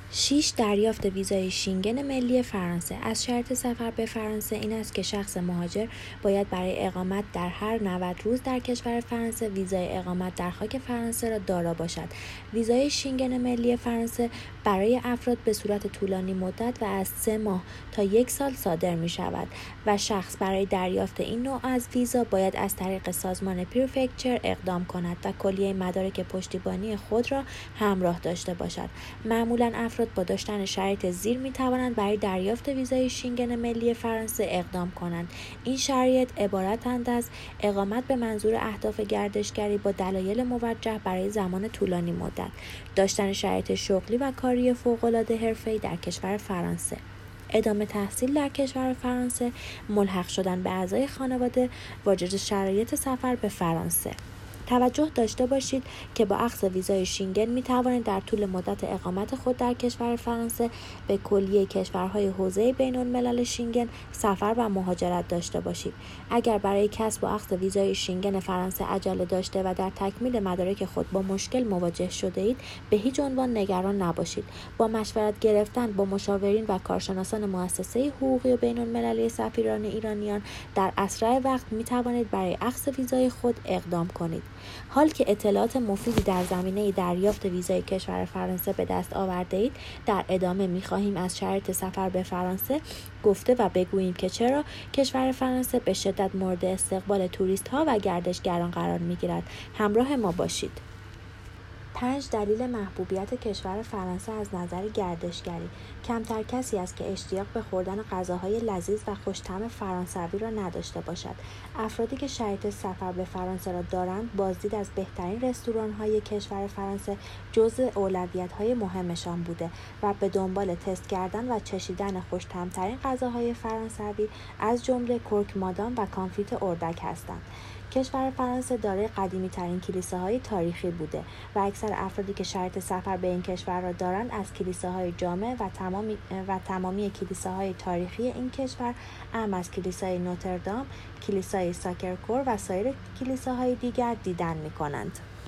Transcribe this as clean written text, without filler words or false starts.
6. دریافت ویزای شینگن ملی فرانسه. از شرط سفر به فرانسه این است که شخص مهاجر باید برای اقامت در هر 90 روز در کشور فرانسه ویزای اقامت در خاک فرانسه را دارا باشد. ویزای شینگن ملی فرانسه برای افراد به صورت طولانی مدت و از 3 ماه تا 1 سال صادر می شود و شخص برای دریافت این نوع از ویزا باید از طریق سازمان پریفکچر اقدام کند و کلیه مدارک پشتیبانی خود را همراه داشته باشد. معمولاً افراد با داشتن شرایط زیر می توانند برای دریافت ویزای شینگن ملی فرانسه اقدام کنند. این شرایط عبارتند از اقامت به منظور اهداف گردشگری با دلایل موجه برای زمان طولانی مدت، داشتن شرایط شغلی و کاری فوق‌العاده حرفه‌ای در کشور فرانسه، ادامه تحصیل در کشور فرانسه، ملحق شدن به اعضای خانواده واجد شرایط سفر به فرانسه. توجه داشته باشید که با اخذ ویزای شینگن می توانید در طول مدت اقامت خود در کشور فرانسه به کلیه کشورهای حوزه بین الملل شینگن سفر و مهاجرت داشته باشید. اگر برای کسب و اخذ ویزای شینگن فرانسه عجله داشته و در تکمیل مدارک خود با مشکل مواجه شده اید، به هیچ عنوان نگران نباشید. با مشورت گرفتن با مشاورین و کارشناسان مؤسسه حقوقی و بین المللی سفیران ایرانیان در اسرع وقت می توانید برای اخذ ویزای خود اقدام کنید. حال که اطلاعات مفیدی در زمینه دریافت ویزای کشور فرانسه به دست آورده اید، در ادامه می‌خواهیم از شرایط سفر به فرانسه گفته و بگوییم که چرا کشور فرانسه به شدت مورد استقبال توریست‌ها و گردشگران قرار می‌گیرد. همراه ما باشید. 5. دلیل محبوبیت کشور فرانسه از نظر گردشگری. کمتر کسی است که اشتیاق به خوردن غذاهای لذیذ و خوش‌طعم فرانسوی را نداشته باشد. افرادی که شرایط سفر به فرانسه را دارند، بازدید از بهترین رستوران‌های کشور فرانسه جزء اولویت‌های مهمشان بوده و به دنبال تست کردن و چشیدن خوش‌طعم‌ترین غذاهای فرانسوی از جمله کرک مادام و کانفیت اردک هستند. کشور فرانسه دارای قدیمی‌ترین کلیساهای تاریخی بوده و اکثر افرادی که شرط سفر به این کشور را دارند از کلیساهای جامع و تمامی کلیساهای تاریخی این کشور، اهم از کلیسای نوتردام، کلیسای ساکرکور و سایر کلیساهای دیگر دیدن می‌کنند.